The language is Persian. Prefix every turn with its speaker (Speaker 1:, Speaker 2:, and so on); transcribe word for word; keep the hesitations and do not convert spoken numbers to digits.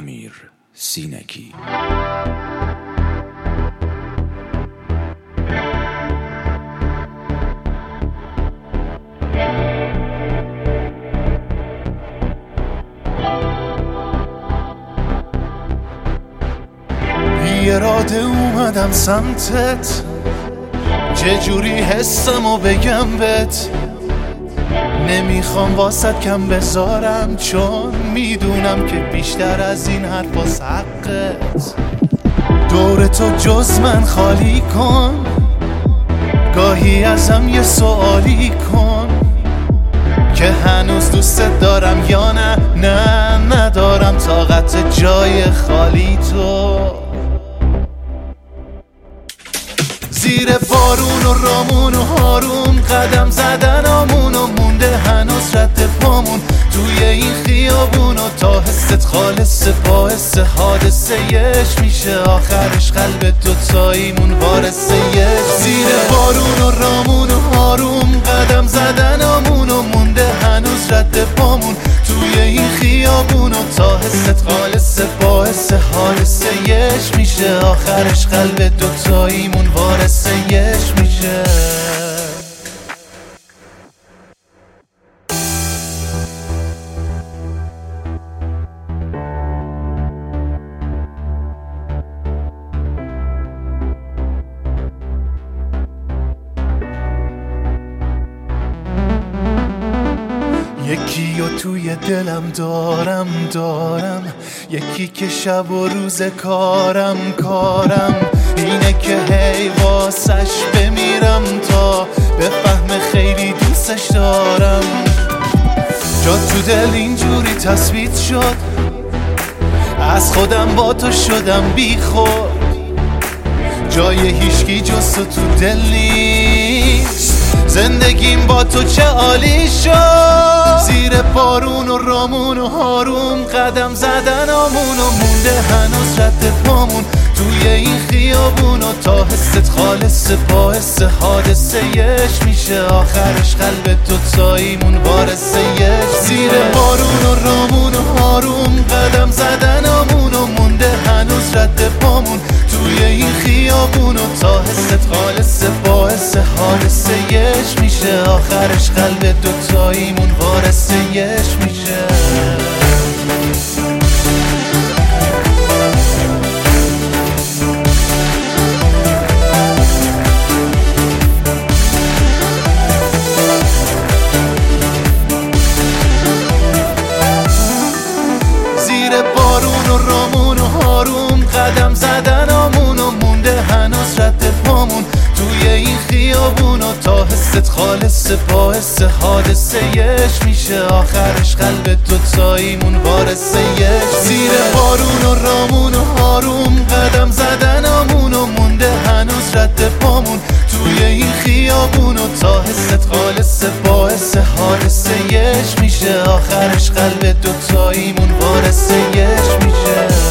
Speaker 1: امیر سینگی.
Speaker 2: بی اراده اومدم سمتت، چجوری حسمو بگم بهت. نمیخوام واسط کم بذارم، چون میدونم که بیشتر از این حرفاس حقت. دور تو جز من خالی کن، گاهی ازم یه سوالی کن که هنوز دوست دارم یا نه. نه ندارم طاقت جای خالی تو. زیر بارون و رامون و هارون قدم زدن آمون و مونده هنوز رد پامون توی این خیابون و تا حست خالص باعث حادثه یش میشه آخرش قلب دوتاییمون وارثه یش. زیر بارون و رامون و هارون قدم زدن آمون و مونده هنوز رد پامون توی این خیابون و تا حست خالص باعث حادثه یش میشه آخرش قلب دوتاییمون وارثه یش میشه. یکی و توی دلم دارم دارم، یکی که شب و روز کارم کارم اینه که هی واسش بمیرم تا بفهم خیلی دوستش دارم. جا تو دل اینجوری تثبیت شد، از خودم با تو شدم بی خود. جای هیچکی جز تو تو دل نیست، زندگیم با تو چه عالی شد. زیر بارون و رامون و هارون قدم زدن آمون و مونده هنوز رد پامون توی این خیابون و تا حست خالص باعث حادثه یش میشه آخرش قلب دوتاییمون وارثه یش. زیر بارون و رامون و هارون قدم زدن آمون و مونده هنوز رد پامون توی این خیابون و تا حست خالص باعث حادثه یش میشه آخرش قلب دوتاییمون وارثه یش میشه. بارون و رامون و هارون قدم زدن آمون و مونده هنوز رد پامون توی این خیابون و تا حست خالص باعث حادثه یش میشه آخرش قلب دوتاییمون وارثه یش. زیر بارون و رامون و هارون قدم زدن آمون و مونده هنوز رد پامون توی این خیابون و تا حست خالص باعث حادثه یش میشه آخرش قلب دوتاییمون وارثه یش میشه.